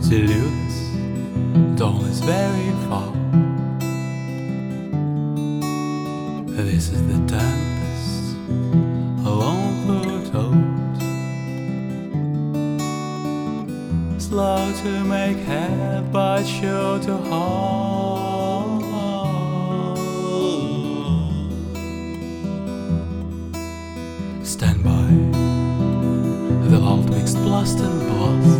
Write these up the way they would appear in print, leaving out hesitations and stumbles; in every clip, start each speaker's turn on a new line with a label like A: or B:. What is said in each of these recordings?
A: Delirious, dawn is very far. This is the tempest, alone foretold, slow to make head, but sure to hold. Stand by, the loud mixed blast and blast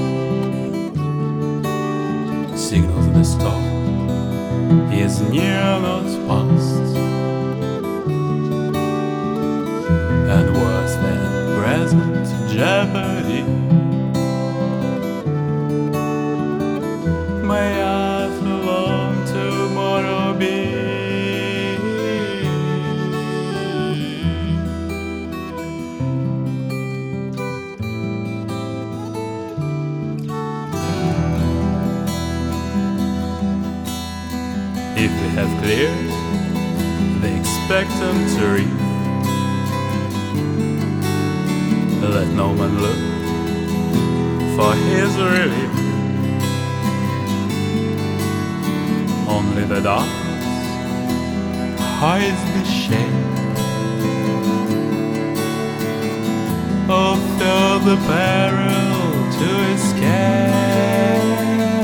A: signals the storm is near, not past, and worse than present jeopardy. May I for long tomorrow be. If we have cleared the expectant reef, let no man look for his relief. Only the darkness hides the shade of the peril to escape.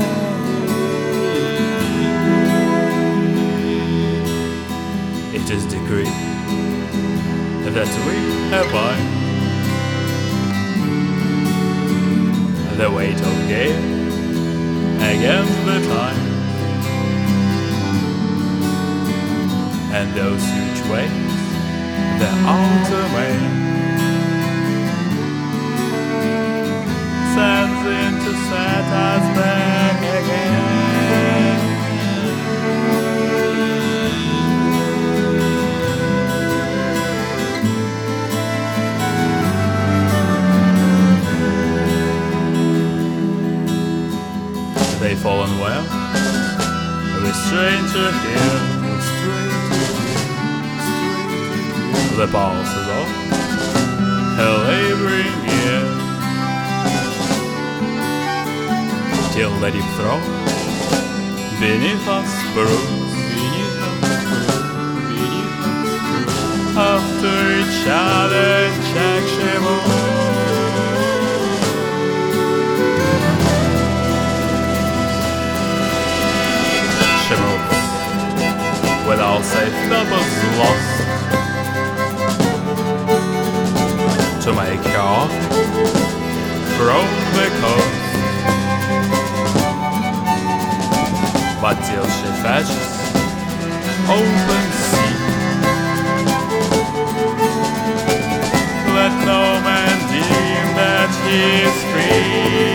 A: It is decreed that we abide the weight of gale against the tide, and those huge waves, the ultimate, sends in to set us back again. They fallen well, the stranger here, the pulses of her laboring ear, till the deep throat beneath us bruise, after each other check she moves. She moves with all safe purpose lost, to make her off from the coast, but till she fetches open sea, let no man deem that he is free.